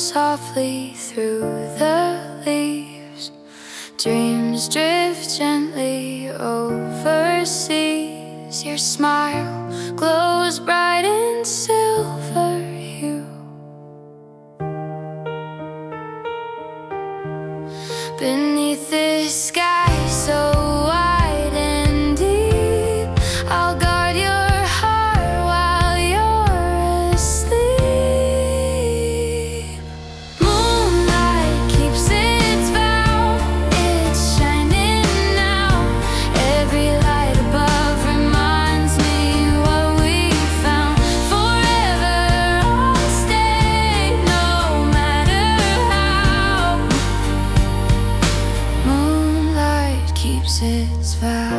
softly through the leaves. Dreams drift gently overseas. Your smile glows bright in silver hue. Beneath this sky so wide and deep, I'll guard your heart while you're asleep. Moonlight keeps its vow, it's shining now. Every light above reminds me what we found. Forever I'll stay, no matter how. Moonlight keeps its vow.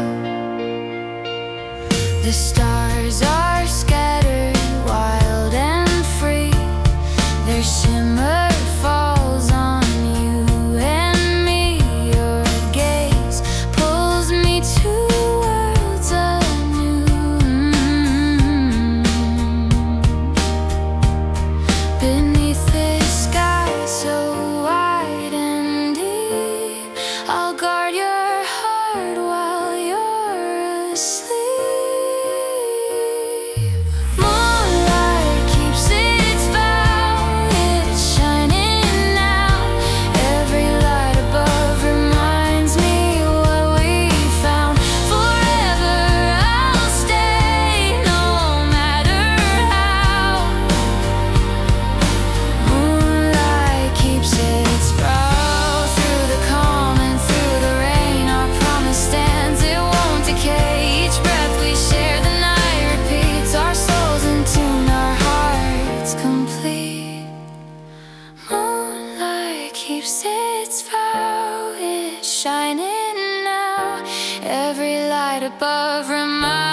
The stars are scattered, wild and free. Their shimmer falls on you and me. Your gaze pulls me to worlds anew. Beneath this sky so wide and deep, I'll guard your heart while you're asleep. Moonlight keeps its vow, it's shining now. Every light above reminds me what we found. Forever I'll stay, no matter how. Moonlight keeps its vow. Through the calm and through the rain, our promise stands, it won't decay. Each breath we share, the night repeats. Our souls in tune, our hearts complete. Moonlight keeps its vow, it's shining now. Every light above reminds